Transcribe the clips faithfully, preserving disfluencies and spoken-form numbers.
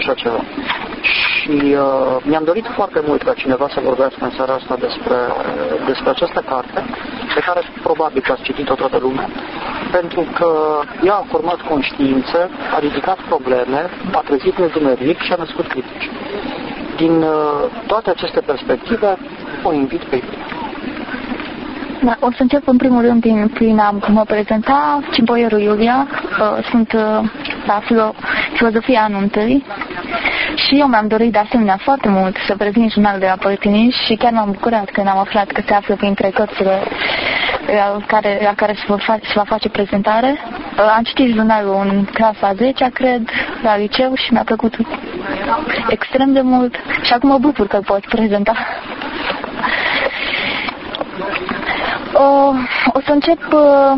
așa ceva. Și uh, mi-am dorit foarte mult ca cineva să vorbească în seara asta despre, despre această carte, pe care probabil că ați citit-o toată lumea, pentru că ea a format conștiințe, a ridicat probleme, a trezit întuneric și a născut critici. Din uh, toate aceste perspective, o invit pe Iulia. Da, o să încep în primul rând prin, prin a mă prezenta. Cimboierul Iulia, uh, sunt uh, la filo, filozofia anul întâi și eu mi-am dorit de asemenea foarte mult să prezint jurnalul de la Părtiniș și chiar m-am bucurat când am aflat că se află printre cărțile la care, la care se, va, se va face prezentare. Uh, am citit jurnalul în clasa a zecea, cred, la liceu și mi-a plăcut extrem de mult și acum mă bucur că îl pot prezenta. Uh, o să încep uh,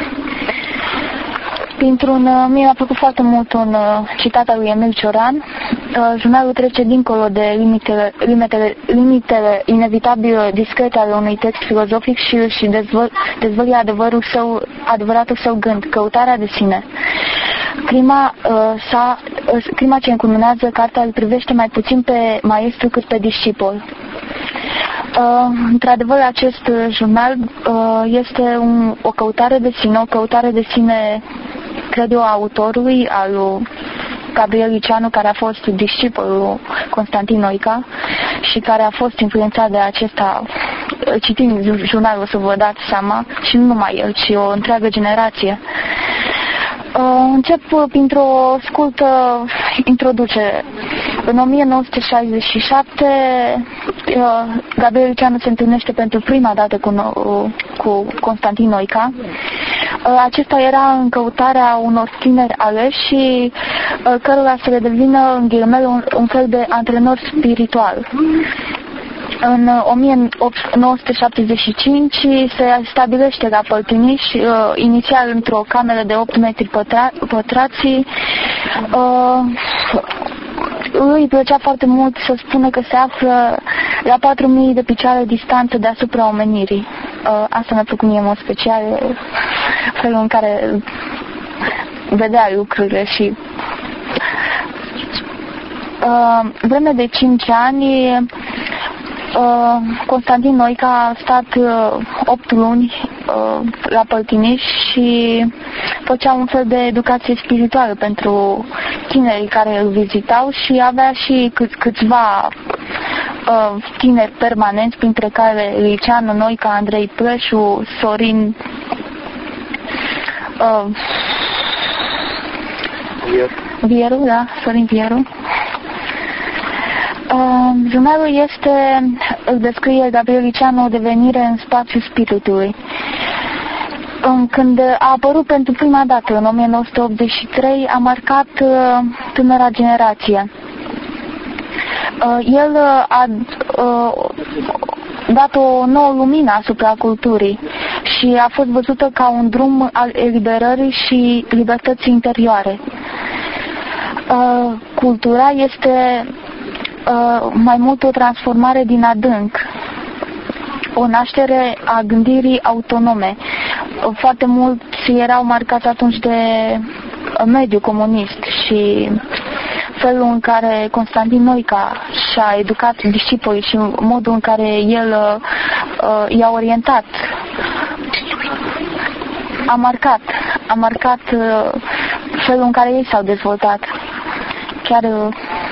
printr-un, uh, mie mi-a plăcut foarte mult un uh, citat al lui Emil Cioran. Uh, jurnalul trece dincolo de limitele, limitele, limitele inevitabile discrete ale unui text filozofic și își dezvăl, dezvăluie adevărul său, adevăratul său gând, căutarea de sine. Crima, uh, sa, uh, crima ce încununează cartea îl privește mai puțin pe maestru cât pe discipol. Uh, într-adevăr, acest uh, jurnal uh, este un, o căutare de sine, o căutare de sine, cred eu, a autorului, al lui Gabriel Liceanu, care a fost discipolul Constantin Noica și care a fost influențat de acesta, citind jurnalul, o să vă dați seama, și nu numai el, ci o întreagă generație. Uh, încep printr-o scurtă introducere. În o mie nouă sute șaizeci și șapte, uh, Gabriel Liceanu se întâlnește pentru prima dată cu, uh, cu Constantin Noica. Uh, acesta era în căutarea unor tineri aleși și uh, cărora să le devină, în ghilimele, un, un fel de antrenor spiritual. În o mie nouă sute șaptezeci și cinci se stabilește la Părtiniș, uh, inițial într-o cameră de opt metri pătra, pătrați. Uh, lui îi plăcea foarte mult să spună că se află la patru mii de picioare distanță deasupra omenirii. Uh, asta mi-a plăcut mie în mod special, felul în care vedea lucrurile și uh, vreme de cinci ani Uh, Constantin Noica a stat uh, opt luni uh, la Părtiniș și făcea un fel de educație spirituală pentru tinerii care îl vizitau și avea și câ- câțiva uh, tineri permanenți, printre care Liceanu, Noica, Andrei Plășu, Sorin uh, Vieru, da, Sorin Vieru. Uh, jurnalul este, îl descrie Gabriel Liceanu, o devenire în spațiul spiritului. Um, când a apărut pentru prima dată, în o mie nouă sute optzeci și trei, a marcat uh, tânăra generație. Uh, el uh, a uh, dat o nouă lumină asupra culturii și a fost văzută ca un drum al eliberării și libertății interioare. Uh, cultura este Uh, mai mult o transformare din adânc, o naștere a gândirii autonome. Uh, foarte mulți erau marcați atunci de uh, mediul comunist și felul în care Constantin Noica și-a educat discipolii și modul în care el uh, i-a orientat a marcat, a marcat uh, felul în care ei s-au dezvoltat. Chiar uh,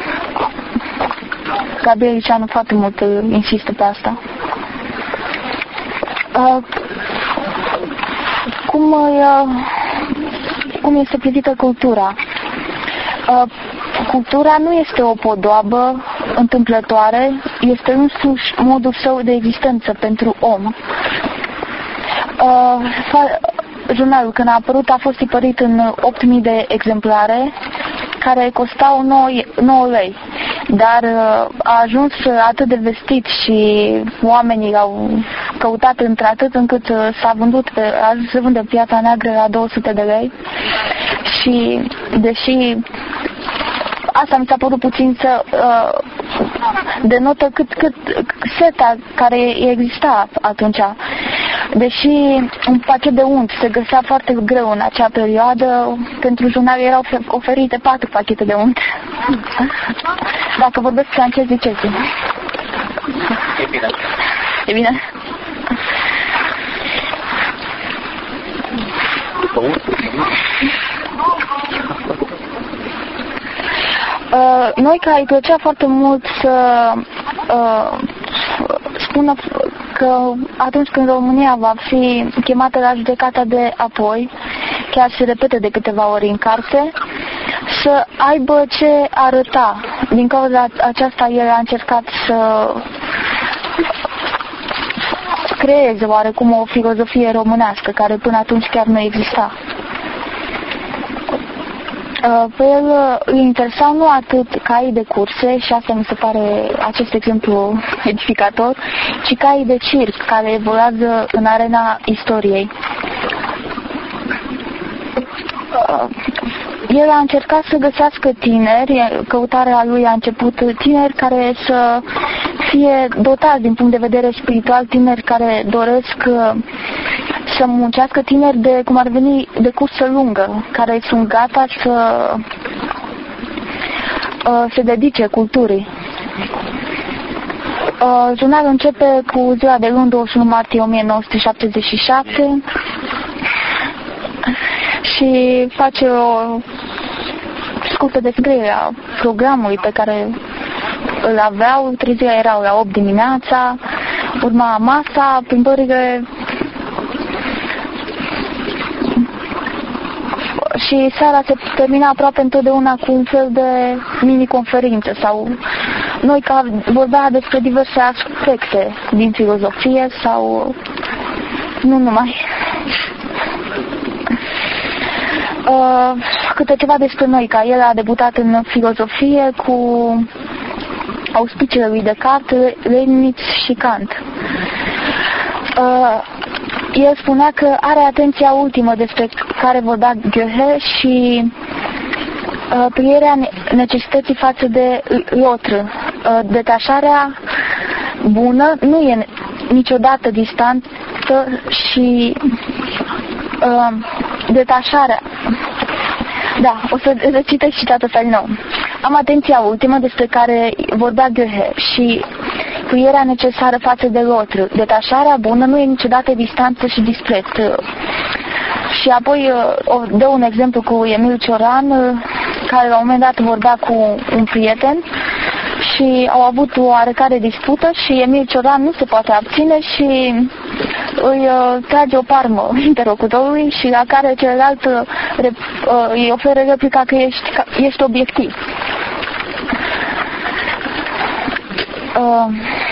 Gabriel Liceanu foarte mult uh, insistă pe asta. Uh, cum, uh, cum este privită cultura? Uh, cultura nu este o podoabă întâmplătoare, este însuși modul său de existență pentru om. Uh, jurnalul, când a apărut, a fost tipărit în opt mii de exemplare, care costau nouă lei. Dar a ajuns atât de vestit și oamenii l-au căutat într-atât încât s-a vândut, a ajuns să vândă piața neagră la două sute de lei. Și deși asta mi s-a părut puțin să uh, denotă cât, cât seta care exista atunci. deși un pachet de unt se găsea foarte greu în acea perioadă, pentru jurnal erau oferite patru pachete de unt. Dacă vorbesc francez, ziceți. E bine. E bine? Uh, noi care îi plăcea foarte mult să uh, spună că atunci când România va fi chemată la judecata de apoi, chiar se repete de câteva ori în carte, să aibă ce arăta. Din cauza aceasta el a încercat să creeze oarecum o filozofie românească care până atunci chiar nu exista. Pe el îi interesau nu atât caii de curse, și asta mi se pare acest exemplu edificator, ci caii de circ care evoluează în arena istoriei. El a încercat să găsească tineri, căutarea lui a început tineri care să fie dotați din punct de vedere spiritual, tineri care doresc să muncească, tineri de, cum ar veni, de cursă lungă, care sunt gata să se dedice culturii. Jurnalul începe cu ziua de luni, douăzeci și unu martie o mie nouă sute șaptezeci și șapte, și face o scurtă descriere a programului pe care îl aveau. Trezirea erau la opt dimineața, urma masa, plimbările și seara se termina aproape întotdeauna cu un fel de mini-conferință sau noi ca vorbea despre diverse aspecte din filozofie sau nu numai. Uh, câte ceva despre noi, ca el a debutat în filozofie cu auspiciile lui Descartes, Leibniz și Kant. Uh, el spunea că are atenția ultimă despre care vorbea Goethe și uh, prierea necesității față de lotră. Uh, detașarea bună nu e niciodată distantă și uh, detașarea. Da, o să recitesc citatul ăsta din nou. Am atenția ultimă despre care vorbea Goethe și puierea necesară față de lotră. Detașarea bună nu e niciodată distanță și dispreț. Și apoi o, dă un exemplu cu Emil Cioran, care la un moment dat vorbea cu un prieten și au avut o oarecare dispută și Emil Cioran nu se poate abține și îi uh, trage o palmă interlocutorului și la care celălalt uh, rep, uh, îi oferă replica că ești, ești obiectiv. Uh,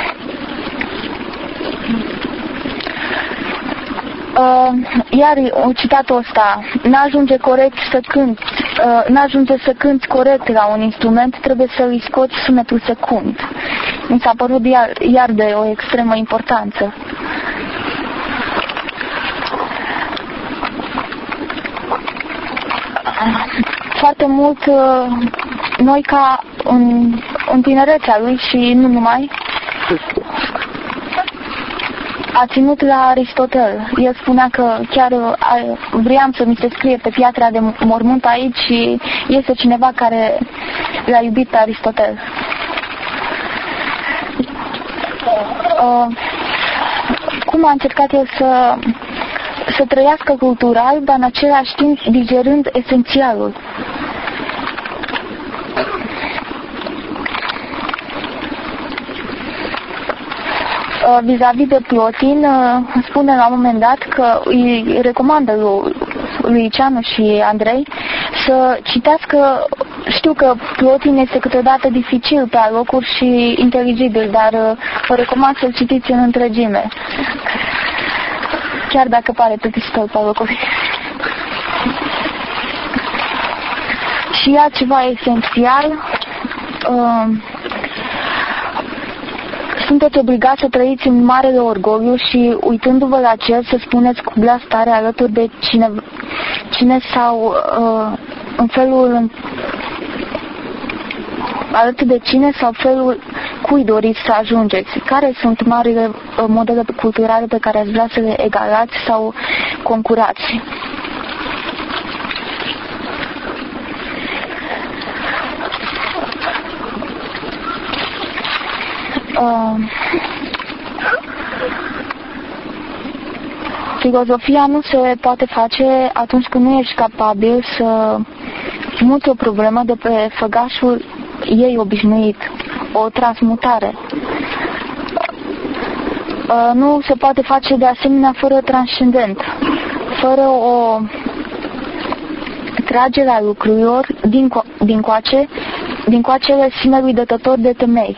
uh, iar citatul ăsta, n-ajunge corect să cânti, uh, n-ajunge să cânti corect la un instrument, trebuie să îi scoți sunetul secund. Mi s-a părut iar, iar de o extremă importanță. Foarte mult noi ca în, în tinerețea lui și nu numai, a ținut la Aristotel. El spunea că chiar vreau să mi se scrie pe piatra de mormânt aici și este cineva care l-a iubit pe Aristotel. Uh, cum a încercat el să să trăiască cultural, dar în același timp digerând esențialul. Vis-a-vis de Plotin, spune la un moment dat că îi recomandă lui, lui Ceanu și Andrei să citească. Știu că Plotin este câteodată dificil pe alocuri și inteligibil, dar vă recomand să-l citiți în întregime. Chiar dacă pare plictisitor pe alocuri. Și ia ceva esențial. Uh, sunteți obligați să trăiți în marele orgoliu și uitându-vă la cer să spuneți cu glas tare alături de cine, cine sau uh, în felul alături de cine sau felul, cui doriți să ajungeți? Care sunt marile modele culturale pe care ați vrea să le egalați sau concurați? Uh, filozofia nu se poate face atunci când nu ești capabil să muți o problemă de pe făgașul ei obișnuit, o transmutare. Uh, nu se poate face de asemenea fără transcendent, fără o tragere a lucrurilor din, co- din coace, din coacele sinelui dătător de temei.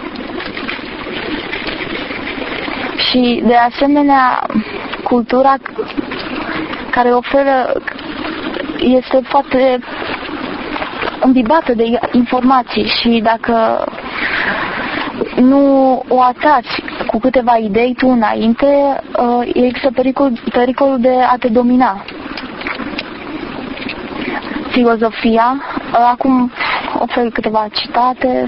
Și de asemenea, cultura care oferă este foarte îmbibată de informații și dacă nu o ataci cu câteva idei tu înainte, există pericol, pericolul de a te domina. Filozofia, acum ofer câteva citate.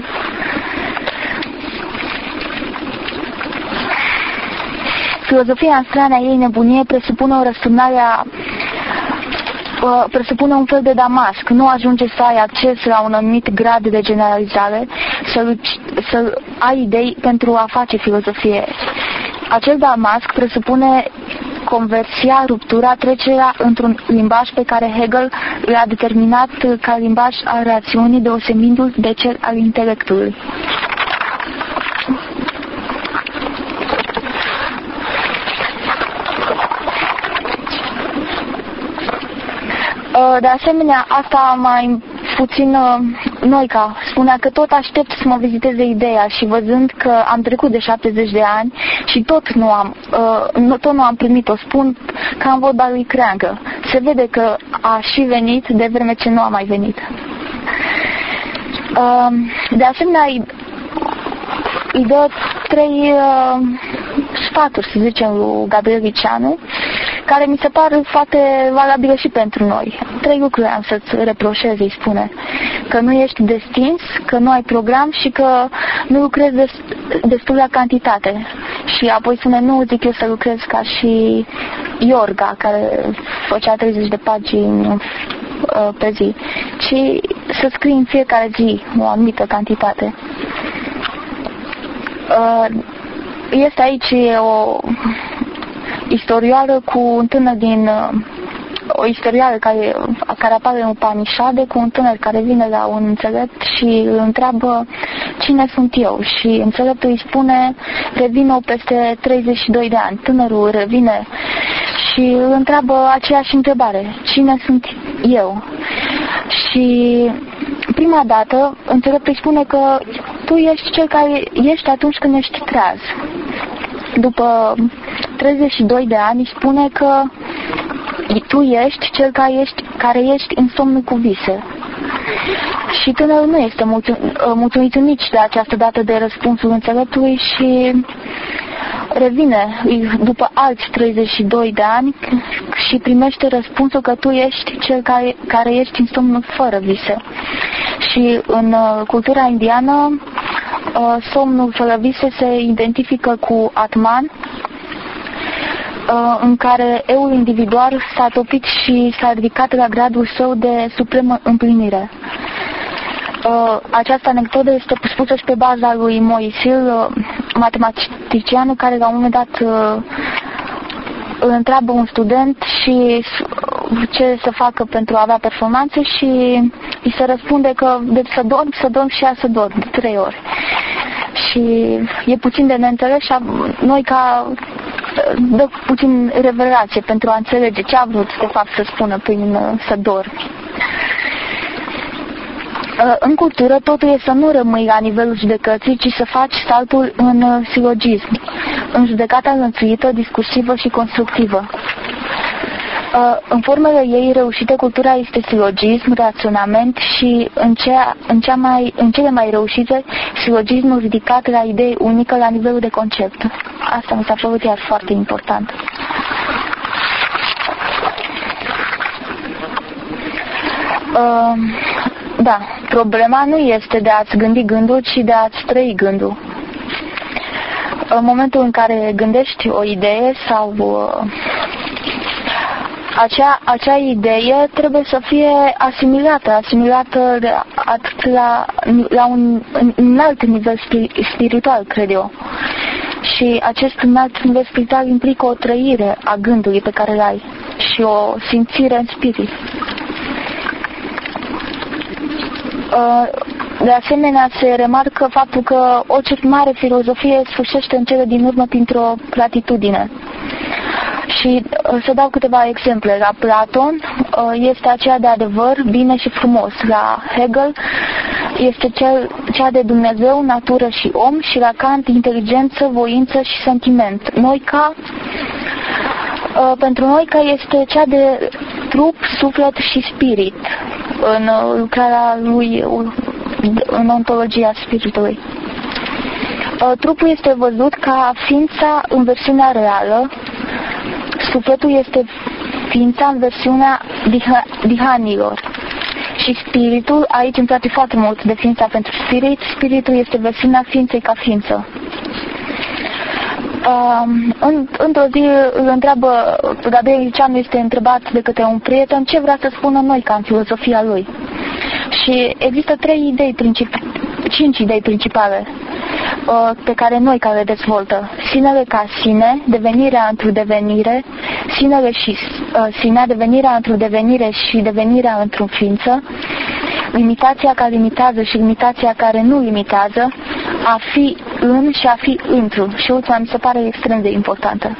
Filozofia în strana ei nebunie presupune o răsturnare a, presupune un fel de damasc. Nu ajunge să ai acces la un anumit grad de generalizare, să, să ai idei pentru a face filozofie. Acel damasc presupune conversia, ruptura, trecerea într-un limbaj pe care Hegel l-a determinat ca limbaj al rațiunii, deosebindu-l de cel al intelectului. De asemenea, asta mai puțin Noica spunea că tot aștept să mă viziteze ideea și văzând că am trecut de șaptezeci de ani și tot nu am, tot nu am primit-o, spun că am vorba lui Creangă. Se vede că a și venit de vreme ce nu a mai venit. De asemenea, îi dă trei sfaturi, să zicem, lui Gabriel Liceanu, care mi se par foarte valabile și pentru noi. Trei lucruri am să-ți reproșez, îi spune. Că nu ești destins, că nu ai program și că nu lucrezi destul la cantitate. Și apoi spune, nu zic eu să lucrez ca și Iorga, care făcea treizeci de pagini pe zi, ci să scrii în fiecare zi o anumită cantitate. Este aici o istorioară cu un tânăr din o istorioară care, care apare în Upanishade cu un tânăr care vine la un înțelept și îl întreabă cine sunt eu și înțeleptul îi spune revin-o peste treizeci și doi de ani. Tânărul revine și îl întreabă aceeași întrebare, cine sunt eu? Și prima dată înțeleptul îi spune că tu ești cel care ești atunci când ești treaz. După treizeci și doi de ani îi spune că tu ești cel care ești, care ești în somnul cu vise. Și tânărul nu este mulțumit nici de această dată de răspunsul înțeleptului și revine după alți treizeci și doi de ani și primește răspunsul că tu ești cel care, care ești în somnul fără vise. Și în cultura indiană somnul fără vise se identifică cu Atman, în care eul individual s-a topit și s-a ridicat la gradul său de supremă împlinire. Această anecdotă este spusă și pe baza lui Moisil, matematicianul care la un moment dat îl întreabă un student și ce să facă pentru a avea performanțe și îi se răspunde că de să dorm, să dorm și ea să dorm de trei ori. Și e puțin de neînțeles și noi ca dă puțin revelație pentru a înțelege ce a vrut de fapt să spună prin să dormi. În cultură totul e să nu rămâi la nivelul judecății, ci să faci saltul în silogism, în judecata înlănțuită, discursivă și constructivă. În formele ei reușite, cultura este silogism, raționament și în, cea, în, cea mai, în cele mai reușite, silogismul ridicat la idei unică la nivelul de concept. Asta mi s-a părut iar foarte important. Uh, da, problema nu este de a-ți gândi gândul, ci de a-ți trăi gândul. în momentul în care gândești o idee sau uh, acea, acea idee trebuie să fie asimilată, asimilată atât la, la un, un alt nivel spiritual, cred eu. Și acest înalt nivel spiritual implică o trăire a gândului pe care îl ai și o simțire în spirit. De asemenea, se remarcă faptul că orice mare filozofie sfârșește în cele din urmă printr-o platitudine. Și să dau câteva exemple. La Platon este aceea de adevăr, bine și frumos. La Hegel este cel, cea de Dumnezeu, natură și om, și la Kant inteligență, voință și sentiment. Noica, pentru Noica este cea de trup, suflet și spirit în lucrarea lui, în ontologia spiritului. Trupul este văzut ca ființa în versiunea reală, sufletul este ființa în versiunea dihanilor și spiritul, aici îmi place foarte mult definiția pentru spirit, spiritul este versiunea ființei ca ființă. Uh, în, într-o zi îl întreabă, Gabriel Liceanu este întrebat de către un prieten ce vrea să spună Noica în filozofia lui. Și există trei idei principale, cinci idei principale uh, pe care Noica le dezvoltă. Sinele ca sine, devenirea într-o devenire, sinele și uh, sinea, devenirea într-o devenire și devenirea într-o ființă, limitația care limitează și limitația care nu limitează, a fi în și a fi într-un. Și ultima mi se pare extrem de importantă.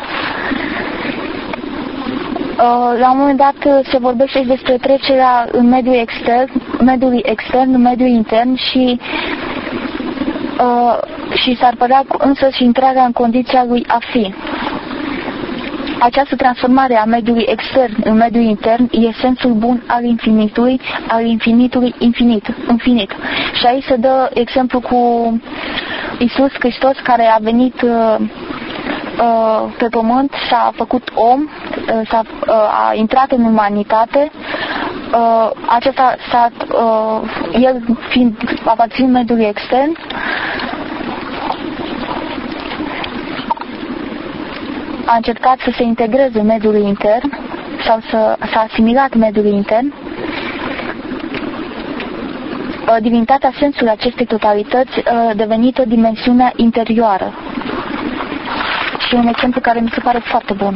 La un moment dat se vorbește și despre trecerea în mediul extern, mediului extern, în mediul intern și uh, și s-ar părea însă și intrarea în condiția lui a fi. Această transformare a mediului extern în mediul intern e sensul bun al infinitului, al infinitului infinit, infinit. Și aici se dă exemplu cu Iisus Hristos, care a venit uh, uh, pe pământ, s-a făcut om, uh, s-a, uh, a intrat în umanitate. Uh, acesta s-a, uh, el fiind aparținând mediului extern, a încercat să se integreze în mediul intern sau să s-a asimilat mediul intern. Divinitatea, sensul acestei totalități, devenită dimensiunea interioară. Și un exemplu care mi se pare foarte bun.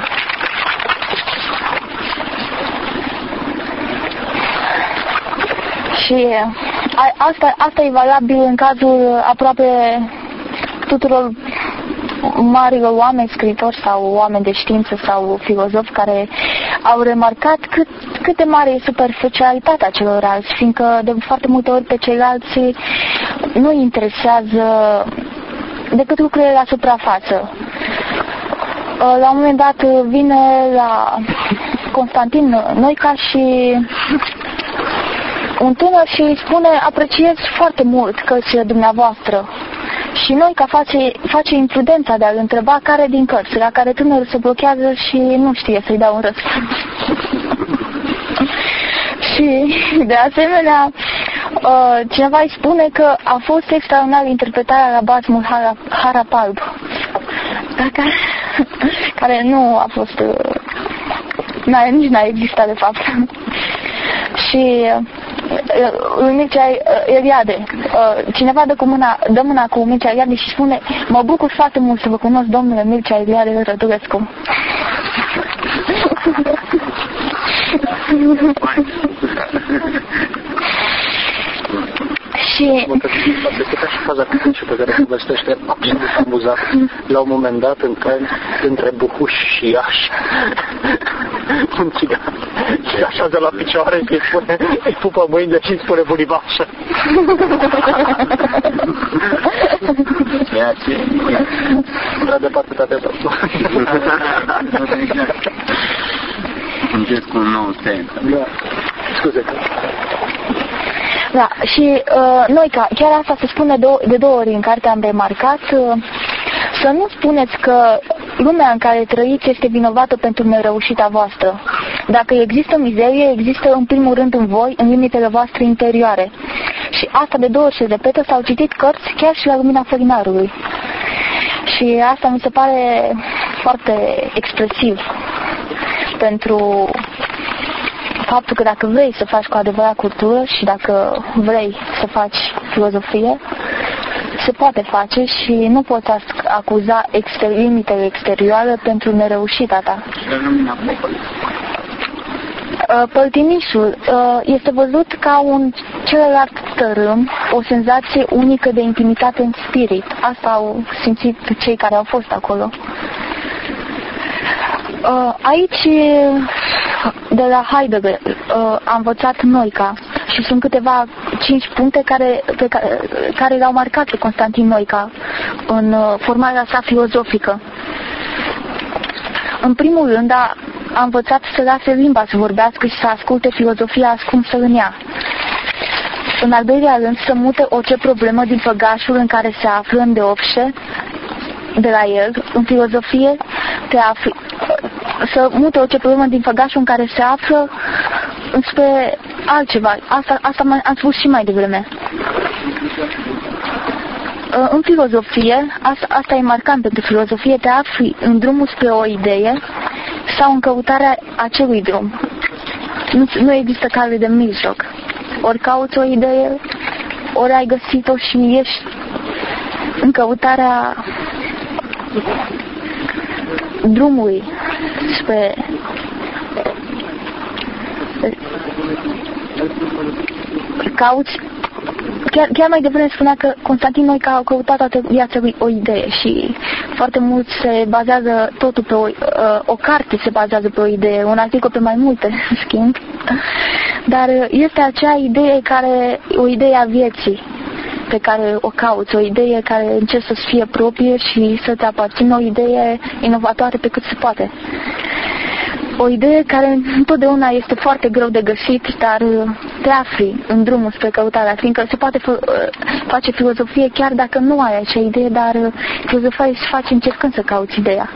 Și asta, asta e valabil în cazul aproape tuturor marilor oameni, scriitori sau oameni de știință sau filozofi care au remarcat cât, cât de mare e superficialitatea celorlalți, fiindcă de foarte multe ori pe ceilalți nu interesează decât lucrurile la suprafață. La un moment dat vine la Constantin Noica și un tânăr și îi spune: apreciez foarte mult cărțile dumneavoastră. Și Noica face, face imprudența de a-l întreba care din cărți, la care tânărul se blochează și nu știe să-i dea un răspuns. Și, de asemenea, cineva îi spune că a fost extraordinar interpretarea la Basmul Harapalb, care, care nu a fost, n-a, nici n-a existat de fapt. Și lui Mircea Eliade, cineva dă, cu mâna, dă mâna cu Mircea Eliade și spune: mă bucur foarte mult să vă cunosc, domnule Mircea Eliade Rădulescu. Și... Este și faza cu pe care se vestește absolut amuzat la un moment dat între, între Buhuș și Iași. Un țigan se așează la picioare și îi spune, îi pupă mâinile și îi spune bunibașă. Era departe toate tot. Încerc cu un nou sens. Da. Scuze. Da, și uh, Noica, chiar asta se spune de, de două ori în carte, am remarcat, uh, să nu spuneți că lumea în care trăiți este vinovată pentru nereușita voastră. Dacă există mizerie, există în primul rând în voi, în limitele voastre interioare. Și asta de două ori se repetă, s-au citit cărți chiar și la lumina fărinarului. Și asta mi se pare foarte expresiv pentru faptul că dacă vrei să faci cu adevărat cultură și dacă vrei să faci filozofie, se poate face și nu poți acuza exter- limitele exterioare pentru nereușita ta. Părtinișul este văzut ca un celălalt tărâm, o senzație unică de intimitate în spirit. Asta au simțit cei care au fost acolo. Aici, de la Heidegger, am învățat Noica și sunt câteva cinci puncte care, pe care, care l-au marcat pe Constantin Noica în formarea sa filozofică. În primul rând, a, a învățat să lase limba să vorbească și să asculte filozofia ascunsă în ea. În al doilea rând, să mute orice problemă din făgașul în care se află îndeopște de la el. În filozofie, te afli, să mute orice problemă din făgașul în care se află spre altceva. Asta, asta am spus și mai devreme. În filozofie, asta, asta e marcant pentru filozofie, te afli în drumul spre o idee sau în căutarea acelui drum. Nu, nu există cale de mijloc. Ori cauți o idee, ori ai găsit-o și ești în căutarea drumului spre cauți. Chiar, chiar mai devreme spunea că Constantin Noica a căutat toată viața lui o idee și foarte mult se bazează totul pe o, o carte se bazează pe o idee, un articol pe mai multe, în schimb, dar este acea idee care, o idee a vieții pe care o cauți, o idee care încerci să-ți fie proprie și să te aparțină, o idee inovatoare pe cât se poate. O idee care întotdeauna este foarte greu de găsit, dar te afli în drumul spre căutarea, fiindcă se poate face filozofie chiar dacă nu ai acea idee, dar filozofia se face încercând să cauți ideea.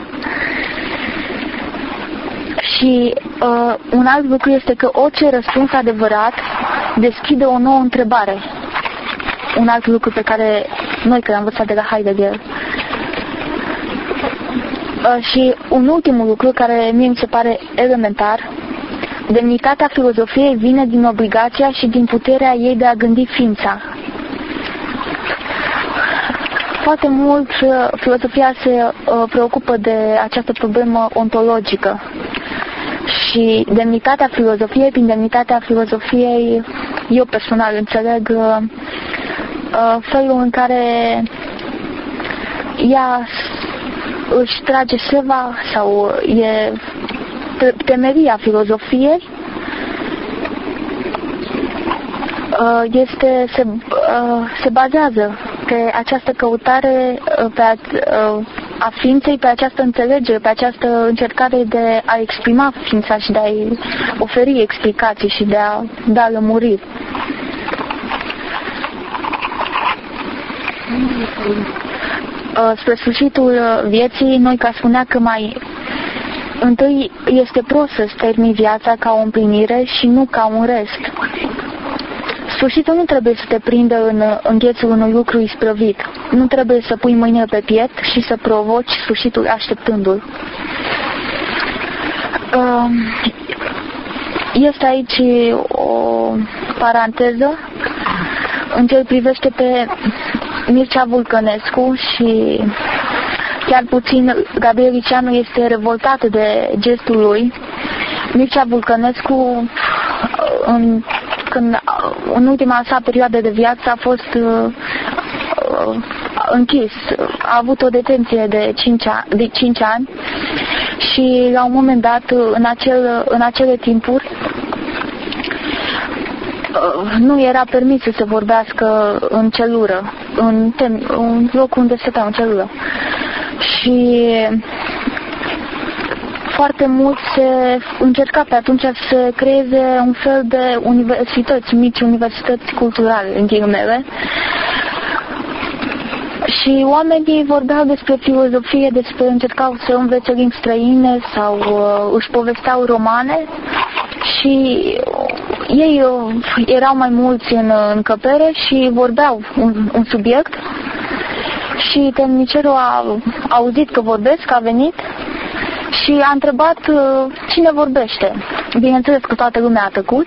Și uh, un alt lucru este că orice răspuns adevărat deschide o nouă întrebare. Un alt lucru pe care noi, că am învățat de la Heidegger. Uh, și un ultimul lucru care mie mi se pare elementar, demnitatea filozofiei vine din obligația și din puterea ei de a gândi ființa. Foarte mult uh, filozofia se uh, preocupă de această problemă ontologică și demnitatea filozofiei, prin demnitatea filozofiei, eu personal înțeleg uh, uh, felul în care ea își trage seva sau e temeria filozofiei este, se, se bazează pe această căutare pe a, a ființei, pe această înțelegere, pe această încercare de a exprima ființa și de a-i oferi explicații și de a da lămuriri. Spre sfârșitul vieții, Noica spunea că mai întâi este prost să-ți termini viața ca o împlinire și nu ca un rest. Sfârșitul nu trebuie să te prindă în înghețul unui lucru isprăvit. Nu trebuie să pui mâinile pe piept și să provoci sfârșitul așteptându-l. Este aici o paranteză în ce îl privește pe Mircea Vulcănescu și chiar puțin Gabriel Liceanu este revoltat de gestul lui. Mircea Vulcănescu în, când, în ultima sa perioadă de viață a fost uh, închis. A avut o detenție de cinci ani, de cinci ani și la un moment dat în, acel, în acele timpuri nu era permis să se vorbească în celulă, în, tem, în locul unde stătea, în celulă. Și foarte mult se încerca pe atunci să se creeze un fel de universități, mici universități culturale, în ghilimele. Și oamenii vorbeau despre filozofie, despre încercau să învețe limbi străine sau uh, își povesteau romane și ei uh, erau mai mulți în încăpere și vorbeau un, un subiect și temnicerul a auzit că vorbesc, a venit și a întrebat uh, cine vorbește. Bineînțeles că toată lumea a tăcut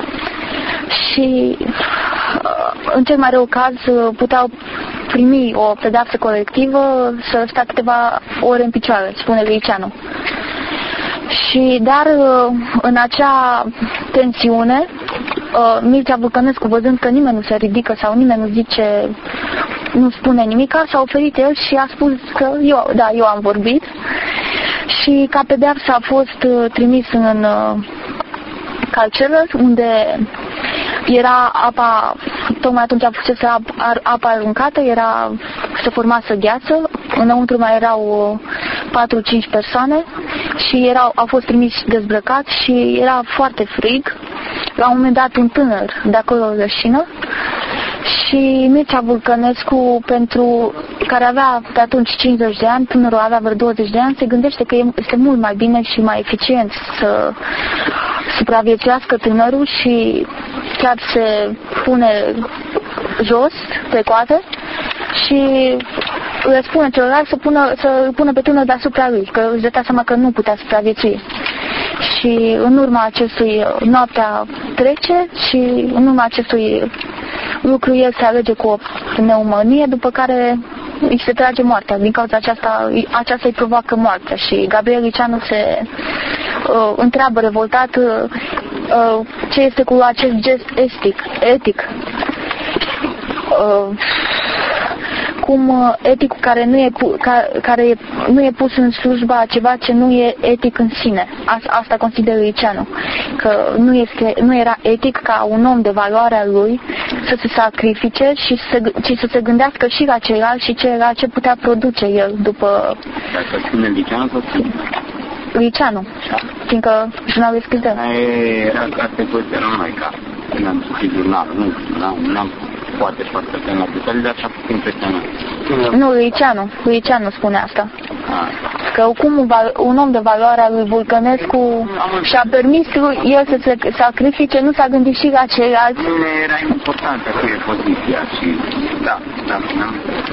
și uh, în cel mai rău caz uh, puteau primi o pedeapsă colectivă să stea câteva ore în picioare, spune Liceanu. Și dar în acea tensiune, Mircea Vulcănescu, văzând că nimeni nu se ridică sau nimeni nu zice, nu spune nimic, s-a oferit el și a spus că eu, da, eu am vorbit și ca pedeapsă a fost trimis în Calcelă, unde era apa, tocmai atunci a fost apa aruncată, era, se formase gheață, înăuntru mai erau patru-cinci persoane și erau, au fost trimiși dezbrăcați și era foarte frig. La un moment dat un tânăr de acolo rășină și Mircea Vulcănescu, pentru care avea pe atunci cincizeci de ani, tânărul avea vreo douăzeci de ani, se gândește că este mult mai bine și mai eficient să supraviețuiască tânărul și chiar se pune jos pe coate și le spune celălalt să pună, să pună pe tânăr deasupra lui, că își dădea seama că nu putea supraviețui. Și în urma acestui, noaptea trece și în urma acestui lucru el se alege cu o pneumonie, după care îi se trage moartea. Din cauza aceasta, aceasta îi provoacă moartea și Gabriel Liceanu se uh, întreabă revoltat uh, ce este cu acest gest etic. etic. Uh, cum eticul care nu e, ca, care nu e pus în slujba ceva ce nu e etic în sine. Asta consideră Liceanu, că nu, este, nu era etic ca un om de valoarea lui să se sacrifice și să, ci să se gândească și la ceilalți și la ce putea produce el după... Dacă spune Liceanu sau spune? Liceanu, fiindcă jurnalul e scris de el. Era ca să poți numai ca când am citit jurnalul, nu, n-am foarte foarte pe la detalii, dar și-a făcut impresionat. Nu, Liceanu, Liceanu spune asta. Că cum un, un om de valoare al lui Vulcănescu și-a permis el să se sacrifice, nu s-a gândit și la ceilalți. Nu era importantă cu e poziția și da, da, da.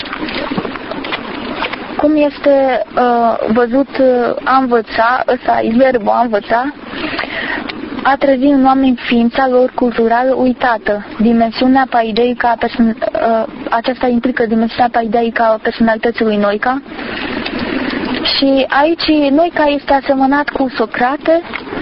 Cum este uh, văzut uh, a învăța, ăsta e verbul a învăța, a trezi în oameni ființa lor culturală uitată. Dimensiunea paideică a person- uh, aceasta implică dimensiunea paideică a personalității lui Noica. Și aici Noica este asemănat cu Socrate,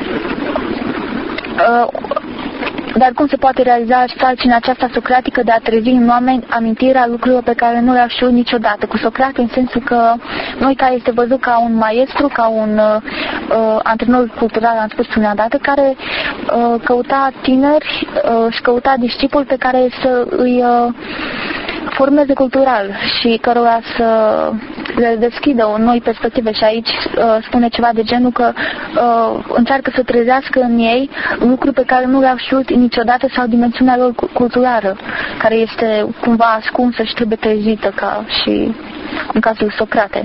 uh, dar cum se poate realiza sarcina aceasta socratică de a trezi în oameni amintirea lucrurilor pe care nu le-au știut niciodată? Cu Socrate în sensul că Noica este văzut ca un maestru, ca un uh, antrenor cultural, am spus prima dată, care uh, căuta tineri uh, și căuta discipoli pe care să îi uh, formeze cultural și cărora să le deschidă o noi perspective. Și aici uh, spune ceva de genul că uh, încearcă să trezească în ei lucruri pe care nu le-au știut niciodată sau dimensiunea lor culturală, care este cumva ascunsă și trebuie trezită, ca și în cazul Socrate.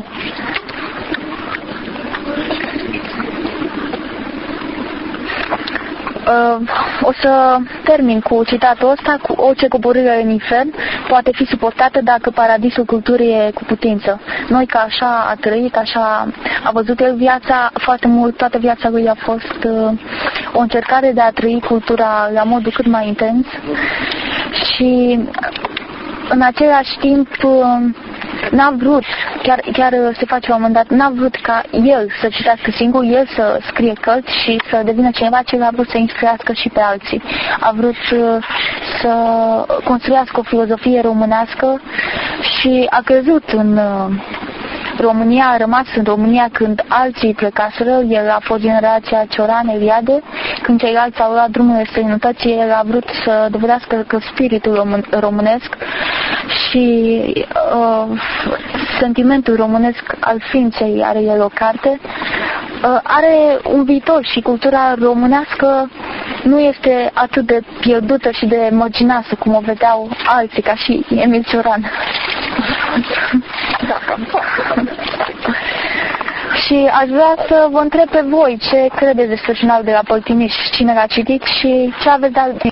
Uh, o să termin cu citatul ăsta: cu orice coborâre în infern poate fi suportată dacă paradisul culturii e cu putință. Noi ca așa a trăit, așa a văzut el viața, foarte mult, toată viața lui a fost uh, o încercare de a trăi cultura la modul cât mai intens și în același timp uh, n-a vrut, chiar, chiar se face la un moment dat, n-a vrut ca el să citească singur, el să scrie cărți și să devină cineva ce a vrut să instruiască și pe alții. A vrut să construiască o filozofie românească și a crezut în România, a rămas în România când alții plecaseră. El a fost generația Cioran, Eliade, când ceilalți au luat drumurile străinătății, el a vrut să dovedească că spiritul român, românesc și uh, sentimentul românesc al ființei, are el o carte, uh, are un viitor și cultura românească nu este atât de pierdută și de mărginoasă cum o vedeau alții, ca și Emil Cioran. Da, cam și aș vrea să vă întreb pe voi ce credeți despre jurnalul de la Păltimiș, cine l-a citit și ce aveți de